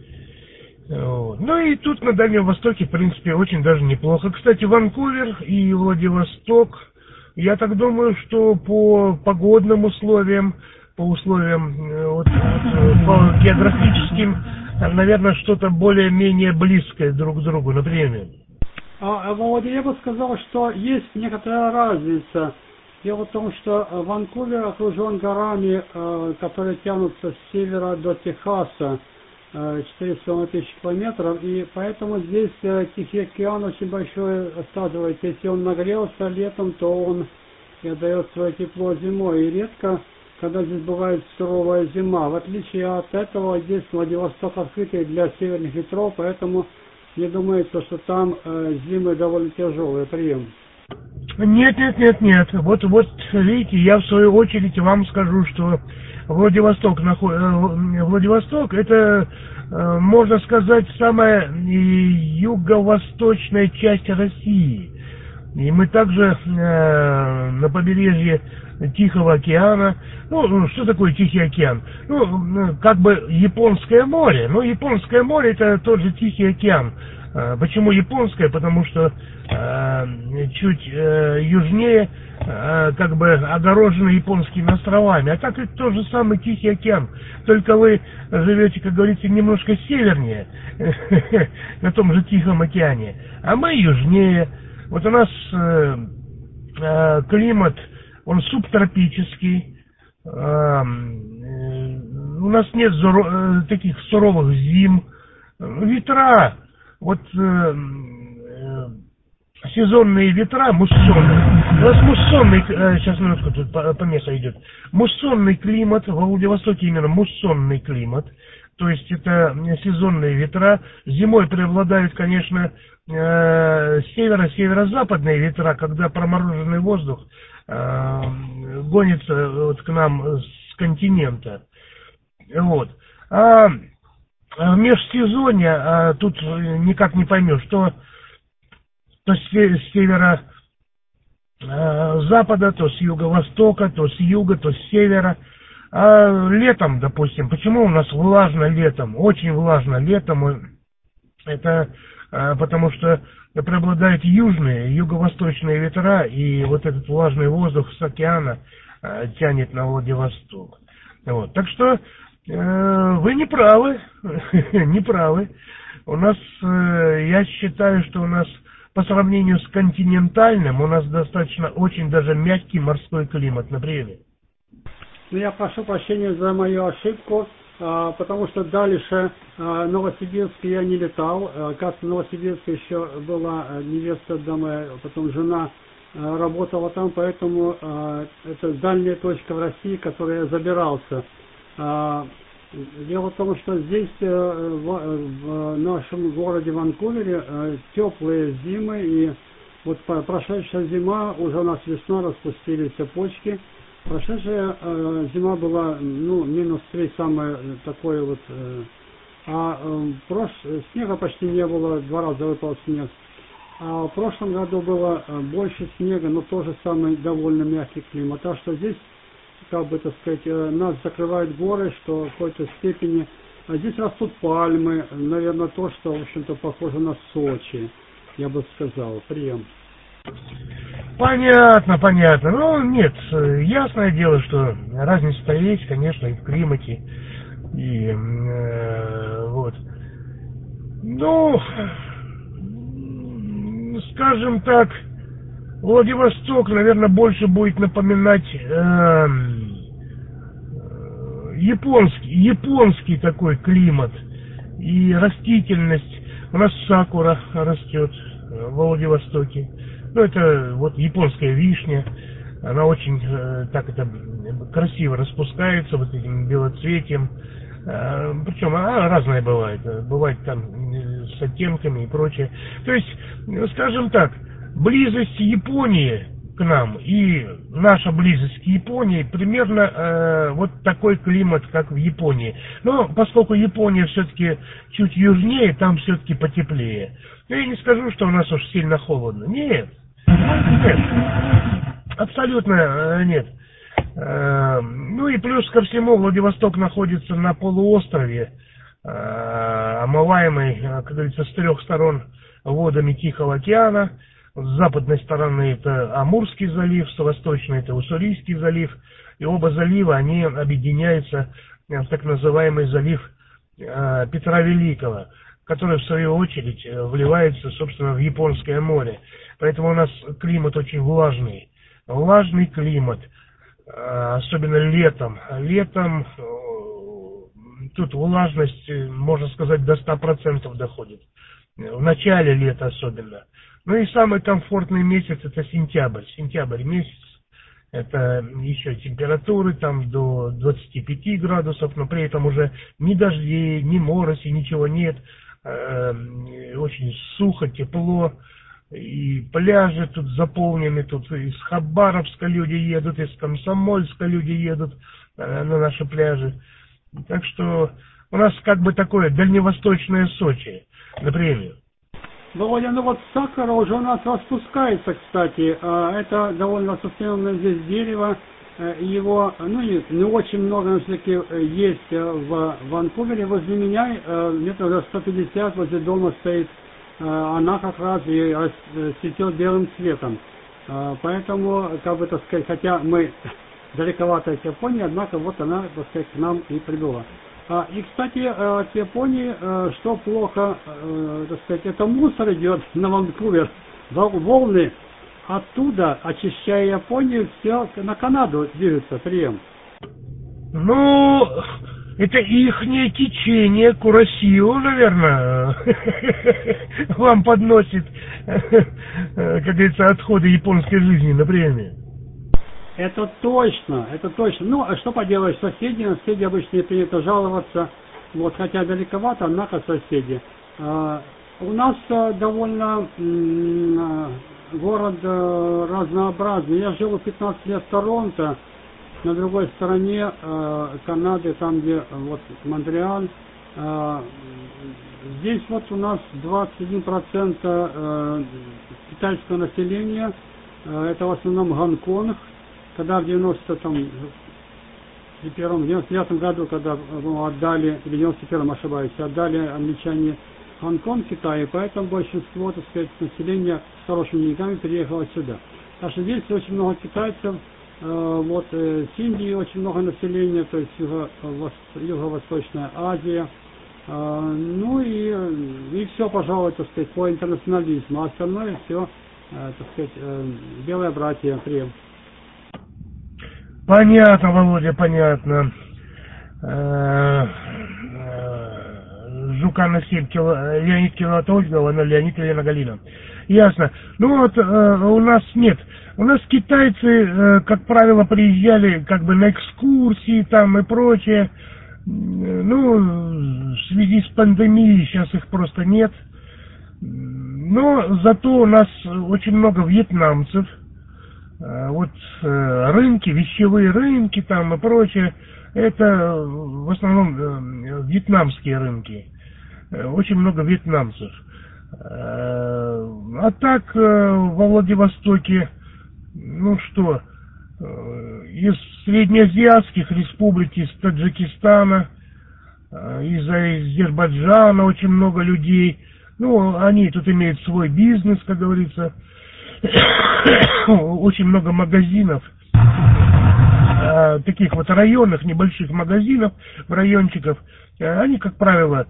Вот. Ну и тут на Дальнем Востоке, в принципе, очень даже неплохо. Кстати, Ванкувер и Владивосток, я так думаю, что по погодным условиям, по условиям, вот, вот, по географическим, наверное, что-то более-менее близкое друг к другу, например.
А, Володя, я бы сказал, что есть некоторая разница. Дело в том, что Ванкувер окружен горами, которые тянутся с севера до Техаса, четыреста тысяч километров, и поэтому здесь Тихий океан очень большой складывается. Если он нагрелся летом, то он и отдает свое тепло зимой, и редко, когда здесь бывает суровая зима. В отличие от этого, здесь Владивосток открытый для северных ветров, поэтому не думается, что там э, зимы довольно тяжелые. Прием.
Нет, нет, нет, нет. Вот, вот, видите, я в свою очередь вам скажу, что Владивосток, Владивосток это, можно сказать, самая юго-восточная часть России. И мы также на побережье Тихого океана. Ну, что такое Тихий океан? Ну, как бы Японское море. Но Японское море это тот же Тихий океан. Почему японское? Потому что э, чуть э, южнее э, как бы огорожено японскими островами. А так это тот же самый Тихий океан. Только вы живете, как говорится, немножко севернее, на том же Тихом океане. А мы южнее. Вот у нас э, э, климат, он субтропический. Э, нас нет зуро- э, таких суровых зим. Ветра, вот э, э, сезонные ветра, муссонные. У нас муссонный, э, сейчас минутку, тут помеха идет. Муссонный климат, во Владивостоке именно муссонный климат. То есть это сезонные ветра. Зимой преобладают, конечно, э, северо-северо-западные ветра, когда промороженный воздух э, гонится вот к нам с континента. Вот. А в межсезонье а, тут никак не поймешь, что то с севера э, запада, то с юго-востока, то с юга, то с севера. А летом, допустим, почему у нас влажно летом, очень влажно летом, это э, потому что преобладают южные, юго-восточные ветра, и вот этот влажный воздух с океана э, тянет на Владивосток. Вот. Так что э, вы не правы, не правы. У нас, э, я считаю, что у нас по сравнению с континентальным, у нас достаточно очень даже мягкий морской климат на природе.
Ну, я прошу прощения за мою ошибку, а, потому что дальше а, Новосибирск я не летал. А, как в Новосибирске еще была невеста дома, потом жена а, работала там, поэтому а, это дальняя точка в России, к которой я забирался. А, дело в том, что здесь, в, в нашем городе Ванкувере, теплые зимы, и вот прошедшая зима, уже у нас весна, распустились почки. Прошедшая э, зима была, ну, минус три, самое такое вот, э, а э, прош... снега почти не было, два раза выпал снег. А в прошлом году было э, больше снега, но тоже самый довольно мягкий климат. Так что здесь, как бы, так сказать, э, нас закрывают горы, что в какой-то степени, а здесь растут пальмы, наверное, то, что, в общем-то, похоже на Сочи, я бы сказал, прием.
Понятно, понятно. Ну, нет, ясное дело, что разница-то есть, конечно, и в климате, и э, вот. Ну, скажем так, Владивосток, наверное, больше будет напоминать э, японский, японский такой климат и растительность. У нас сакура растет в Владивостоке. Ну, это вот японская вишня, она очень э, так это красиво распускается вот этим белоцветием, э, причем она разная бывает, бывает там с оттенками и прочее. То есть, скажем так, близость Японии к нам и наша близость к Японии примерно э, вот такой климат, как в Японии. Но поскольку Япония все-таки чуть южнее, там все-таки потеплее. Я не скажу, что у нас уж сильно холодно. Нет. Нет, абсолютно нет. Ну и плюс ко всему, Владивосток находится на полуострове, омываемый, как говорится, с трех сторон водами Тихого океана. С западной стороны это Амурский залив, с восточной это Уссурийский залив. И оба залива, они объединяются в так называемый залив Петра Великого, который в свою очередь вливается, собственно, в Японское море. Поэтому у нас климат очень влажный. Влажный климат, особенно летом. Летом тут влажность, можно сказать, до ста процентов доходит. В начале лета особенно. Ну и самый комфортный месяц это сентябрь. Сентябрь месяц. Это еще температуры там до двадцати пяти градусов, но при этом уже ни дождей, ни мороси, ничего нет. Очень сухо, тепло. И пляжи тут заполнены, тут из Хабаровска люди едут, из Комсомольска люди едут на наши пляжи. Так что у нас как бы такое дальневосточное Сочи, например.
Володя, ну вот сакура уже у нас распускается, кстати. Это довольно распространенное здесь дерево. Его, ну, не, не очень много, но все-таки есть в Ванкувере. Возле меня метров за сто пятьдесят возле дома стоит. Она как раз и цветет белым цветом. Поэтому, как бы, так сказать, хотя мы далековато от Японии, однако вот она, так сказать, к нам и прибыла. И, кстати, от Японии, что плохо, так сказать, это мусор идет на Ванкувер, волны оттуда, очищая Японию, все на Канаду движется, прием.
Ну, Это ихнее течение Куросио, наверное, вам подносит, как говорится, отходы японской жизни на премию.
Это точно, это точно. Ну, а что поделаешь, соседи, на соседи обычно не принято жаловаться, вот, хотя далековато, однако соседи. А, у нас а, довольно м, город а, разнообразный. Я жил пятнадцать лет в Торонто, на другой стороне а, Канады, там где вот Монреаль. А, здесь вот у нас двадцать один процент а, китайского населения, а, это в основном Гонконг. Когда в девяносто первом, девяносто девятом году, когда ну, отдали, или в девяносто первом, ошибаюсь, отдали англичане Гонконг Китаю, поэтому большинство, так сказать, населения с хорошими деньгами переехало сюда. Так что здесь очень много китайцев, э, вот э, с Индии очень много населения, то есть юго, Юго-Восточная Азия, э, ну и, и все, пожалуй, так сказать, по интернационализму, а остальное все, э, так сказать, э, белые братья, Крем.
Понятно, Володя, понятно. Жука на семь, Леонид Кинатович, Галана Леонид Елена Галина. Ясно. Ну вот у нас нет. У нас китайцы, как правило, приезжали как бы на экскурсии там и прочее. Ну, в связи с пандемией сейчас их просто нет. Но зато у нас очень много вьетнамцев. Вот рынки, вещевые рынки там и прочее, это в основном вьетнамские рынки. Очень много вьетнамцев. А так во Владивостоке, ну что, из среднеазиатских республик, из Таджикистана, из Азербайджана очень много людей. Ну, они тут имеют свой бизнес, как говорится. Очень много магазинов, таких вот районных, небольших магазинов, райончиков. Они, как правило,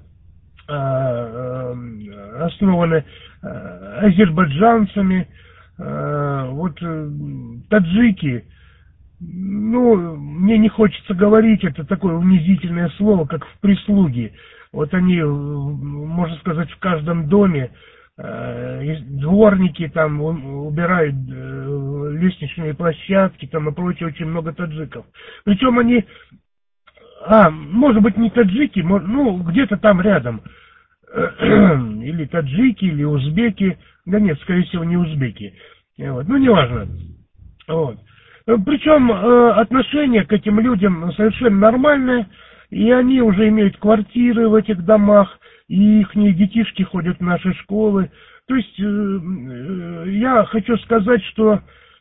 основаны азербайджанцами. Вот таджики, ну, мне не хочется говорить, это такое унизительное слово, как в прислуге. Вот они, можно сказать, в каждом доме, дворники там убирают лестничные площадки там и прочее, очень много таджиков. Причем они, а, может быть не таджики, ну, где-то там рядом, или таджики, или узбеки, да нет, скорее всего не узбеки, вот. Ну, неважно. Вот. Причем отношение к этим людям совершенно нормальное, и они уже имеют квартиры в этих домах, и их детишки ходят в наши школы. То есть я хочу сказать, что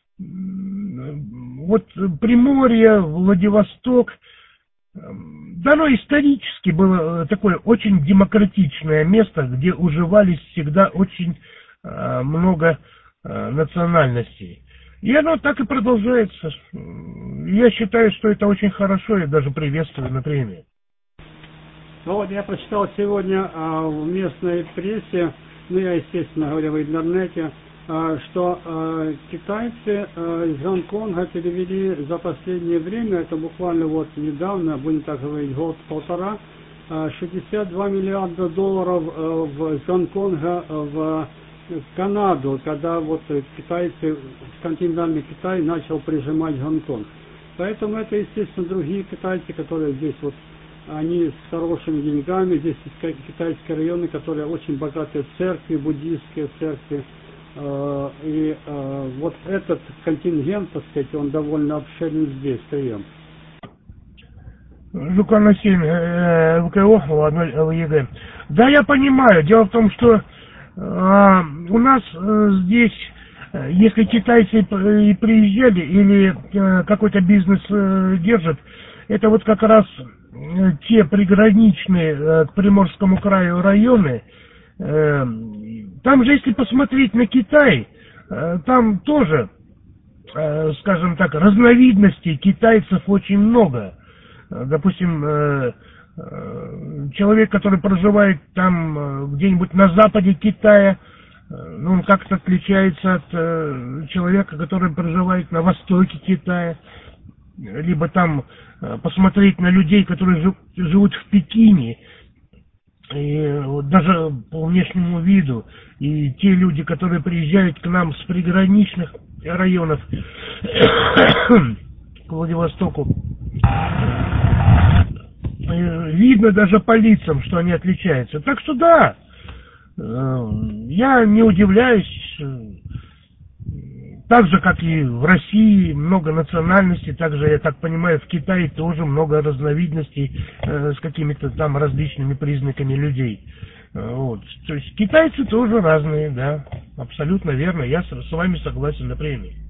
вот Приморье, Владивосток, да, оно исторически было такое очень демократичное место, где уживались всегда очень много национальностей. И оно так и продолжается. Я считаю, что это очень хорошо, и даже приветствую на премии.
Ну вот я прочитал сегодня а, в местной прессе, ну я, естественно, говорю в интернете, а, что а, китайцы а, из Гонконга перевели за последнее время, это буквально вот недавно, будем так говорить, год-полтора, а, шестьдесят два миллиарда долларов а, в, из Гонконга в Канаду, когда вот китайцы, континентальный Китай начал прижимать Гонконг. Поэтому это, естественно, другие китайцы, которые здесь вот, они с хорошими деньгами, здесь есть китайские районы, которые очень богатые церкви, буддийские церкви. И вот этот контингент, так сказать, он довольно обширен здесь, прием.
Жука на семь, ВКО, ладно, ЕГЭ. Да, я понимаю. Дело в том, что а, у нас а, здесь, если китайцы и приезжали или а, какой-то бизнес а, держат, это вот как раз те приграничные к Приморскому краю районы. Там же, если посмотреть на Китай, там тоже, скажем так, разновидностей китайцев очень много. Допустим, человек, который проживает там где-нибудь на западе Китая, ну, он как-то отличается от человека, который проживает на востоке Китая. либо там посмотреть на людей, которые жив, живут в Пекине, и вот даже по внешнему виду, и те люди, которые приезжают к нам с приграничных районов к Владивостоку, видно даже по лицам, что они отличаются. Так что да, я не удивляюсь. Так же, как и в России много национальностей, также, я так понимаю, в Китае тоже много разновидностей э, с какими-то там различными признаками людей. Вот. То есть китайцы тоже разные, да, абсолютно верно, я с, с вами согласен на премии.